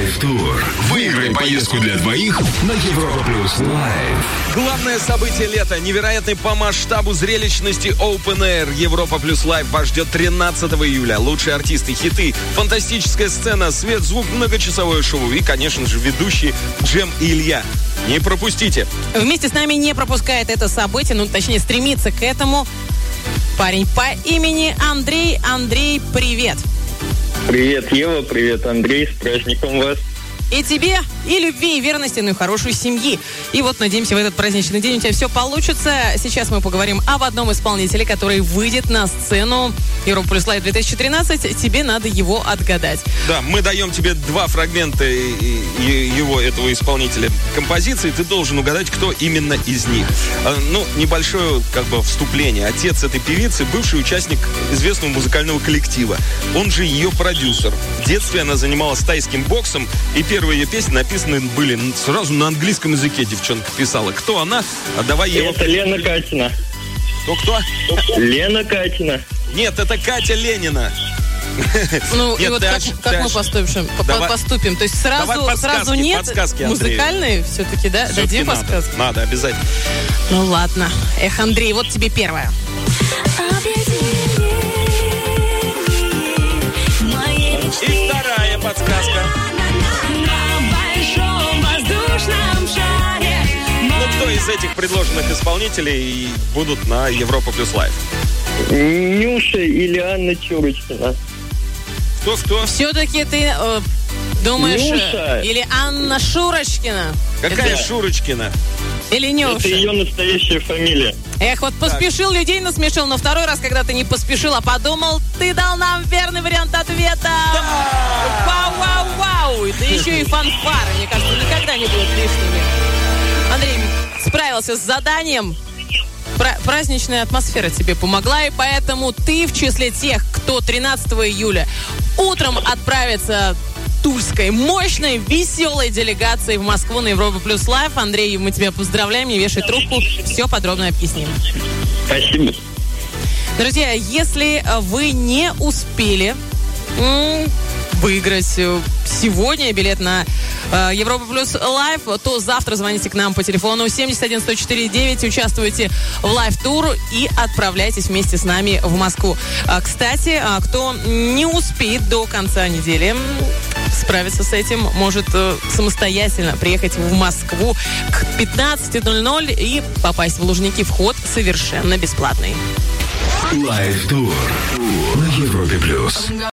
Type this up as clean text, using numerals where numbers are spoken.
Лайв-тур. Выиграй поездку для двоих на Европа Плюс Лайв. Главное событие лета. Невероятный по масштабу зрелищности Open Air. Европа Плюс Лайв вас ждет 13 июля. Лучшие артисты, хиты, фантастическая сцена, свет, звук, многочасовое шоу и, конечно же, ведущие Джем и Илья. Не пропустите. Вместе с нами не пропускает это событие, точнее, стремится к этому парень по имени Андрей. Андрей, привет. Привет, Ева, привет, Андрей, с праздником вас. И тебе, и любви, и верности, и хорошей семьи. И вот, надеемся, в этот праздничный день у тебя все получится. Сейчас мы поговорим об одном исполнителе, который выйдет на сцену Европа Плюс Лайв 2013. Тебе надо его отгадать. Да, мы даем тебе два фрагмента этого исполнителя композиции. Ты должен угадать, кто именно из них. Небольшое вступление. Отец этой певицы – бывший участник известного музыкального коллектива. Он же ее продюсер. В детстве она занималась тайским боксом, и первые ее песни написаны были сразу на английском языке. Девчонка писала. Кто она? Давай Ева. Это Лена Катина. Кто? Лена Катина. Нет, это Катя Ленина. Как мы поступим? То есть сразу нет музыкальной все-таки, да? Дадим подсказки? Надо, обязательно. Ну ладно. Андрей, вот тебе первая. И вторая подсказка. Кто из этих предложенных исполнителей будут на Европа Плюс Лайв? Нюша или Анна Чурочкина. Кто? Все-таки ты думаешь... Нюша. Или Анна Шурочкина. Какая Шурочкина? Или Нюша? Это ее настоящая фамилия. Поспешил, людей насмешил, но второй раз, когда ты не поспешил, а подумал, ты дал нам верный вариант ответа. Вау! Это еще и фанфары, мне кажется, никогда не будут лишними. Андрей, справился с заданием. Праздничная атмосфера тебе помогла, и поэтому ты в числе тех, кто 13 июля утром отправится тульской, мощной, веселой делегацией в Москву на Европа Плюс Лайв. Андрей, мы тебя поздравляем, не вешай трубку, все подробно объясним. Спасибо. Друзья, если вы не успели выиграть сегодня билет на Европа Плюс Лайв, то завтра звоните к нам по телефону 71-104-9, участвуйте в лайв-тур и отправляйтесь вместе с нами в Москву. Кстати, кто не успеет до конца недели справиться с этим, может самостоятельно приехать в Москву к 15:00 и попасть в Лужники. Вход совершенно бесплатный. Лайв-тур на Европе Плюс.